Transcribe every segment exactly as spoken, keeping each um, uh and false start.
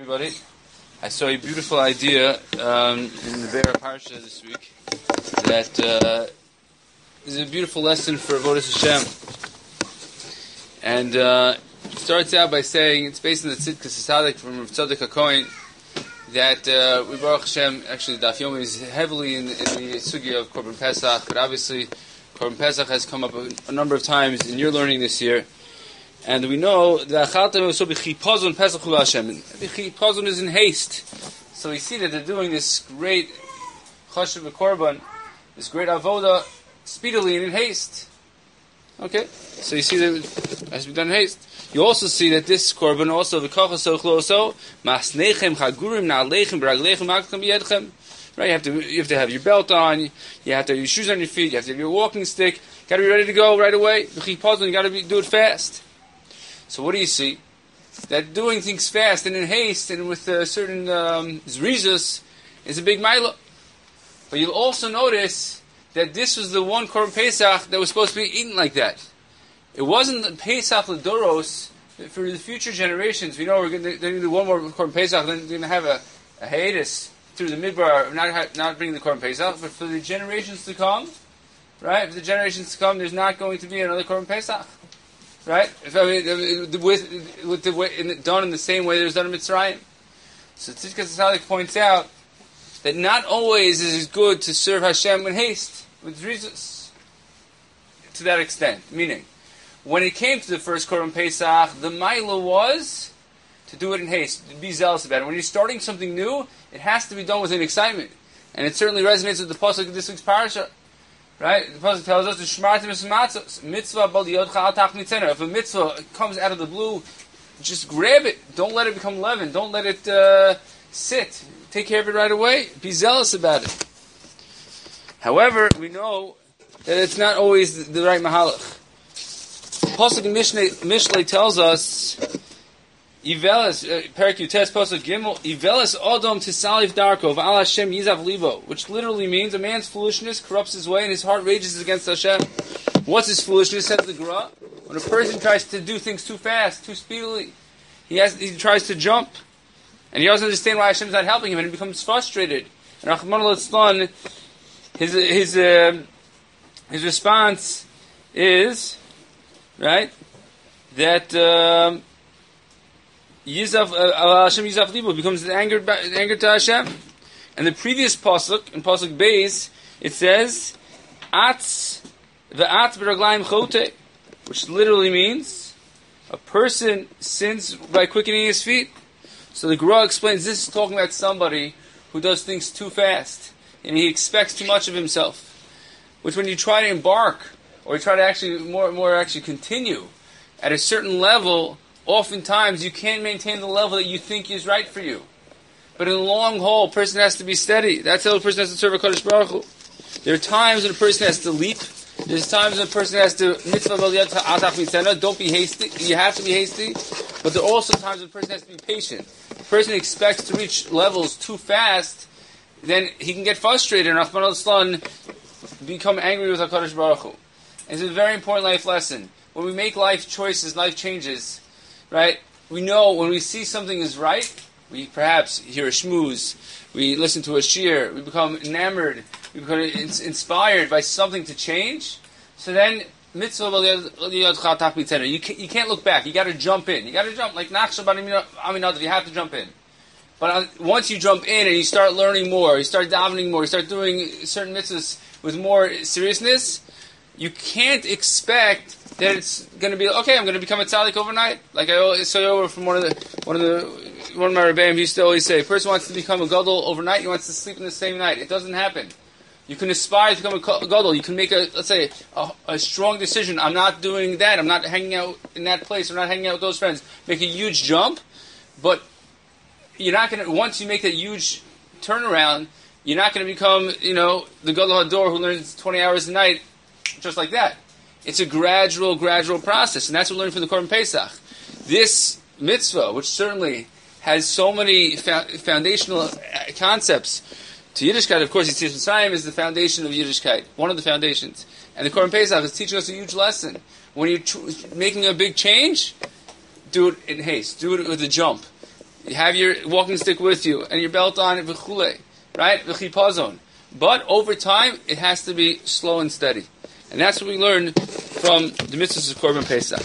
everybody. I saw a beautiful idea um, in the Be'er Parsha this week that uh, is a beautiful lesson for Avodas Hashem. And uh, it starts out by saying, it's based on the Tzidkas Sadik from Rav Tzadok HaKohen, that uh, we Baruch Hashem, actually Daf Yomi is heavily in, in the sugya of Korban Pesach, but obviously Korban Pesach has come up a, a number of times in your learning this year. And we know that Chipazon Pesach Hu Hashem. Chipazon is in haste. So we see that they're doing this great Chashuv Korban, this great Avoda, speedily and in haste. Okay? So you see that it has to be done in haste. You also see that this Korban also, V'kochaso Masnechem Chagurim Na'alechem B'raglechem Akchem B'yedchem. Right? You have to you have to have your belt on, you have to have your shoes on your feet, you have to have your walking stick, you got to be ready to go right away. Chipazon, you got to be, do it fast. So what do you see? That doing things fast and in haste and with a certain um, zrizus is a big mila. But you'll also notice that this was the one Korban Pesach that was supposed to be eaten like that. It wasn't the Pesach L'Doros for the future generations. We know we're going to, to do one more Korban Pesach, then we're going to have a, a hiatus through the Midbar, not not bringing the Korban Pesach, but for the generations to come, right? For the generations to come, there's not going to be another Korban Pesach. Right? If, I mean, with, with the way, in, done in the same way that it was done in Mitzrayim. So Tzidkas Sadik points out that not always is it good to serve Hashem in haste, with Jesus. To that extent. Meaning, when it came to the first Korban Pesach, the Maila was to do it in haste, to be zealous about it. When you're starting something new, it has to be done with an excitement. And it certainly resonates with the pasuk of this week's parasha. Right? The pasuk tells us to shmartim esmatzos mitzvah bal yodcha al tach nitzena. If a mitzvah comes out of the blue, just grab it. Don't let it become leaven. Don't let it uh, sit. Take care of it right away. Be zealous about it. However, we know that it's not always the, the right mahalach. The pasuk in Mishlei, Mishlei tells us, Ivelis, Perak Yutes pasuk Gimel, Ivelis Odom Tisalif Darko V'al Hashem Yizav Libo, which literally means a man's foolishness corrupts his way and his heart rages against Hashem. What's his foolishness? Says the Gra. When a person tries to do things too fast, too speedily, he has he tries to jump, and he doesn't understand why Hashem's not helping him, and he becomes frustrated. And Rahman al-Islan, his his uh, his response is right that. Um, Yizav uh, Hashem Yizav Libo becomes angered angered to Hashem. And the previous pasuk in pasuk Beis it says Atz ve'at b'raglayim chote, which literally means a person sins by quickening his feet. So the Gra explains this is talking about somebody who does things too fast and he expects too much of himself. Which when you try to embark or you try to actually more more actually continue at a certain level, oftentimes you can't maintain the level that you think is right for you. But in the long haul, a person has to be steady. That's how a person has to serve a Kadosh Baruch Hu. There are times when a person has to leap. There's times when a person has to mitzvah b'al yad atach mitzvah. Don't be hasty. You have to be hasty. But there are also times when a person has to be patient. If a person expects to reach levels too fast, then he can get frustrated and Rahman al-Islan become angry with HaKadosh Baruch Hu. It's a very important life lesson. When we make life choices, life changes, right? We know when we see something is right, we perhaps hear a shmooze, we listen to a shir, we become enamored, we become inspired by something to change. So then, mitzvah you can't, you can't look back. You got to jump in. You got to jump like Nachshon ben Aminadav. You have to jump in. But once you jump in and you start learning more, you start davening more, you start doing certain mitzvahs with more seriousness, you can't expect that it's going to be okay. I'm going to become a tzaddik overnight. Like I always say over from one of the one of the one of my rebbeim used to always say, a person wants to become a gadol overnight. He wants to sleep in the same night. It doesn't happen. You can aspire to become a gadol. You can make a let's say a, a strong decision. I'm not doing that. I'm not hanging out in that place. I'm not hanging out with those friends. Make a huge jump, but you're not going to. Once you make that huge turnaround, you're not going to become you know the gadol hador who learns twenty hours a night just like that. It's a gradual, gradual process, and that's what we learn from the Korban Pesach. This mitzvah, which certainly has so many fa- foundational concepts to Yiddishkeit, of course, Yetzias Mitzrayim is the foundation of Yiddishkeit, one of the foundations. And the Korban Pesach is teaching us a huge lesson. When you're tr- making a big change, do it in haste. Do it with a jump. You have your walking stick with you and your belt on, v'chule, right? V'chipazon. But over time, it has to be slow and steady. And that's what we learn from the mitzvahs of Korban Pesach.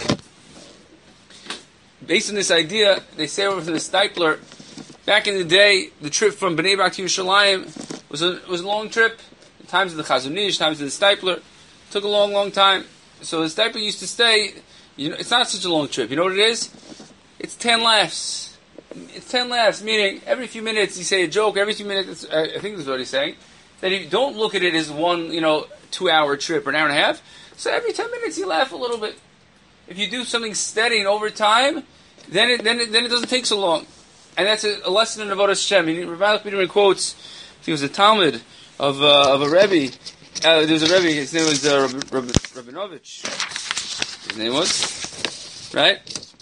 Based on this idea, they say over from the Stipler, back in the day, the trip from Bnei Brak to Yerushalayim was a, was a long trip. The times of the Chazon Ish, times of the Stipler, took a long, long time. So the Stipler used to stay, you know, it's not such a long trip. You know what it is? It's ten laughs. It's ten laughs, meaning every few minutes you say a joke, every few minutes, I think that's what he's saying, that you don't look at it as one, you know, two-hour trip or an hour and a half. So every ten minutes you laugh a little bit. If you do something steady and over time, then it, then it, then it doesn't take so long. And that's a, a lesson in Avodas Hashem. Rabbi Peterman quotes, he was a Talmud of, uh, of a Rebbe. Uh, there was a Rebbe, his name was uh, Rab- Rab- Rabinovich. His name was, right?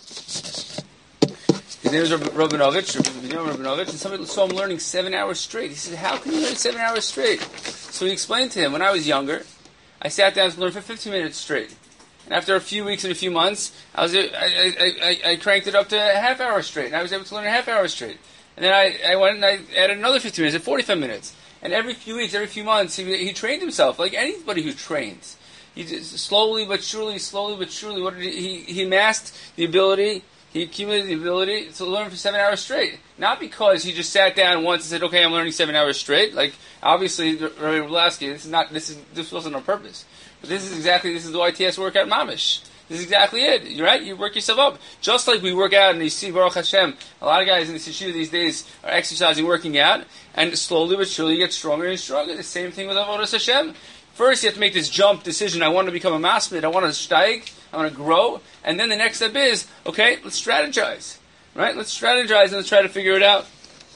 His name was Rab- Rabinovich, Rabinovich, and somebody saw him learning seven hours straight. He said, how can you learn seven hours straight? So he explained to him, when I was younger, I sat down to learn for fifteen minutes straight. And after a few weeks and a few months, I was I, I, I, I cranked it up to a half hour straight, and I was able to learn a half hour straight. And then I, I went and I added another fifteen minutes, at forty-five minutes. And every few weeks, every few months, he, he trained himself, like anybody who trains. He just, slowly but surely, slowly but surely, what did he, he, he amassed the ability, he accumulated the ability to learn for seven hours straight. Not because he just sat down once and said, okay, I'm learning seven hours straight. Like, obviously, Rabbi Rulowski, this is not, this is, this wasn't on purpose. But this is exactly, this is the Y T S workout mamish. This is exactly it. You're right. You work yourself up. Just like we work out and you see, Baruch Hashem, a lot of guys in the yeshiva these days are exercising, working out, and slowly but surely you get stronger and stronger. The same thing with Avodas Hashem. First, you have to make this jump decision. I want to become a masmid. I want to steig. I want to grow. And then the next step is, okay, let's strategize. Right? Let's strategize and let's try to figure it out.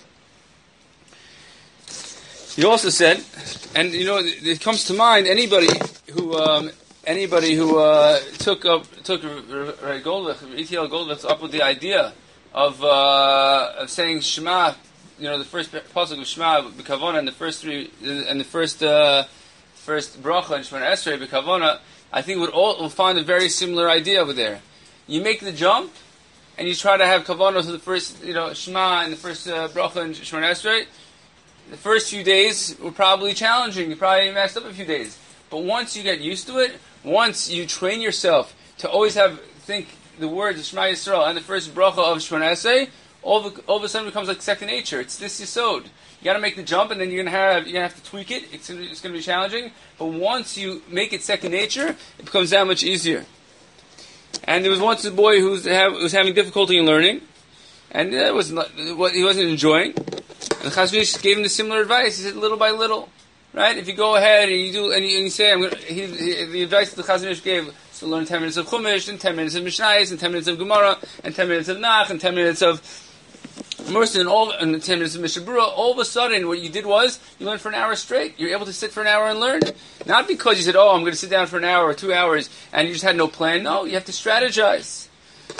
He also said, and you know, it comes to mind anybody who um, anybody who uh, took up took Ray Goldwich, E T L Goldwich, up with the idea of uh, of saying Shema, you know, the first pasuk of Shema b'kavona, and the first three, and the first uh, first bracha and Shemona Esrei b'kavona, I think would all will find a very similar idea over there. You make the jump, and you try to have kavana to the first, you know, Shema and the first uh, bracha and Shemona Esrei. The first few days were probably challenging. You probably messed up a few days. But once you get used to it, once you train yourself to always have, think the words of Shema Yisrael and the first bracha of Shemona Esrei, all of, all of a sudden it becomes like second nature. It's this yisod. You got to make the jump, and then you're gonna have you're gonna have to tweak it. It's gonna, it's gonna be challenging. But once you make it second nature, it becomes that much easier. And there was once a boy who was, have, was having difficulty in learning, and it was not, what he wasn't enjoying. And the Chazon Ish gave him the similar advice. He said, little by little, right? If you go ahead and you do, and you, and you say, I'm gonna, he, he, the advice that the Chazon Ish gave was to learn ten minutes of Chumash, and ten minutes of Mishnayos, and ten minutes of Gemara, and ten minutes of Nach, and ten minutes of Mercy, and all, and ten minutes of Mishabura. All of a sudden, what you did was you learned for an hour straight. You're able to sit for an hour and learn. Not because you said, "Oh, I'm going to sit down for an hour or two hours," and you just had no plan. No, you have to strategize.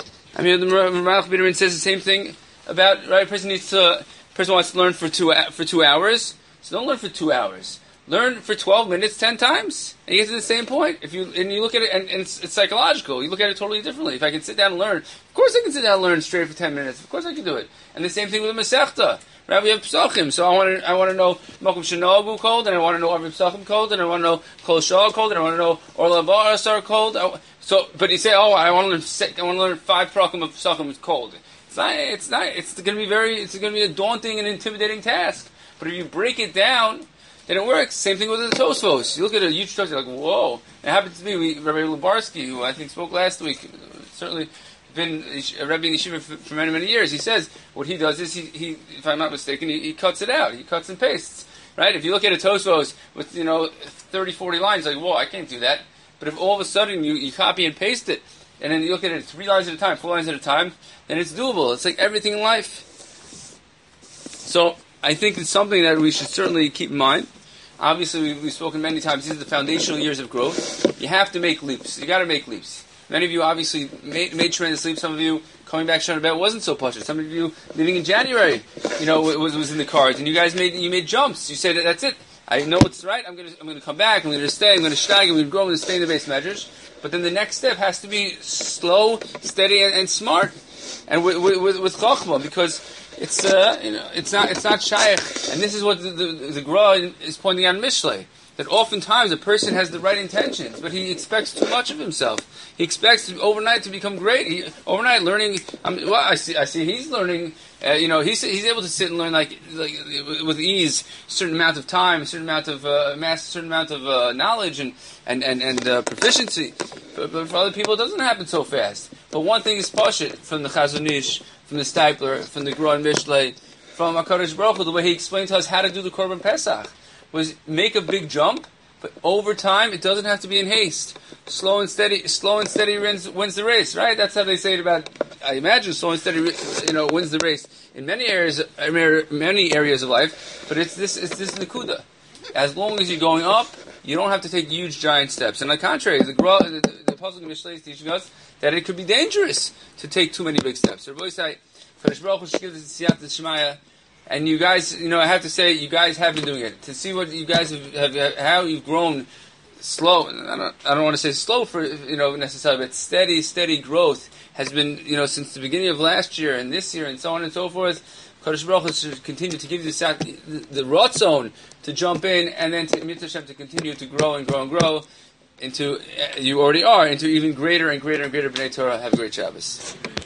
I mean, the Malach Biderman says the same thing about right. A person needs to. Person wants to learn for two for two hours, so don't learn for two hours. Learn for twelve minutes, ten times, and you get to the same point. If you and you look at it, and, and it's, it's psychological. You look at it totally differently. If I can sit down and learn, of course I can sit down and learn straight for ten minutes. Of course I can do it. And the same thing with the Masechta. Right? We have Pesachim, so I want to I want to know Mokum Shenogu code, and I want to know Arvim Pesachim code, and I want to know Kol Shah code, and I want to know Orla Barasar code. So, but you say, oh, I want to learn six, I want to learn five Prakim of Pesachim with code. It's not. It's not. It's going to be very. It's going to be a daunting and intimidating task. But if you break it down, then it works. Same thing with the Tosfos. You look at a huge structure, like whoa. It happened to me. We, Rabbi Lubarsky, who I think spoke last week, certainly been a Rebbe in Yeshiva for, for many many years. He says what he does is he, he if I'm not mistaken, he, he cuts it out. He cuts and pastes. Right? If you look at a Tosfos with you know thirty, forty lines, like whoa, I can't do that. But if all of a sudden you, you copy and paste it, and then you look at it three lines at a time, four lines at a time, then it's doable. It's like everything in life. So I think it's something that we should certainly keep in mind. Obviously, we've, we've spoken many times. These are the foundational years of growth. You have to make leaps. You got to make leaps. Many of you obviously made, made tremendous leaps. Some of you coming back Shana Bet wasn't so punched. Some of you living in January, you know, was was in the cards, and you guys made you made jumps. You said that that's it. I know what's right. I'm going to I'm going to come back. I'm going to stay. I'm going to steig. I'm going to grow. I'm going to stay in the base measures. But then the next step has to be slow, steady, and, and smart, and with with, with chachma, because it's uh, you know, it's not, it's not shaykh. And this is what the the, the Gra is pointing out in Mishlei. That oftentimes a person has the right intentions, but he expects too much of himself. He expects to, overnight to become great. He, overnight learning, I mean, well, I see, I see he's learning, uh, you know, he's he's able to sit and learn like, like with ease, a certain amount of time, a certain amount of uh, mass, a certain amount of uh, knowledge and and and, and uh, proficiency. But, but for other people, it doesn't happen so fast. But one thing is pashut from the Chazon Ish, from the Stipler, from the Gra and Mishlei, from HaKadosh Baruch Hu, the way he explained to us how to do the Korban Pesach. Was make a big jump, but over time it doesn't have to be in haste. Slow and steady, slow and steady wins, wins the race, right? That's how they say it about. I imagine slow and steady, you know, wins the race in many areas, many areas of life. But it's this, it's this nekuda. As long as you're going up, you don't have to take huge, giant steps. And on the contrary, the Gra, the, the, the Pasuk in Mishlei is teaching us that it could be dangerous to take too many big steps. So, Rabbi say, Kadosh Baruch Hu should give us the Siyat Shemaya. And you guys, you know, I have to say, you guys have been doing it. To see what you guys have, have, have how you've grown slow, I don't, I don't want to say slow for, you know, necessarily, but steady, steady growth has been, you know, since the beginning of last year and this year and so on and so forth. Kadosh Baruch Hu should continue to give you the, the, the ratzon to jump in and then to, Mitzvah to continue to grow and grow and grow into, you already are, into even greater and greater and greater B'nai Torah. Have a great Shabbos.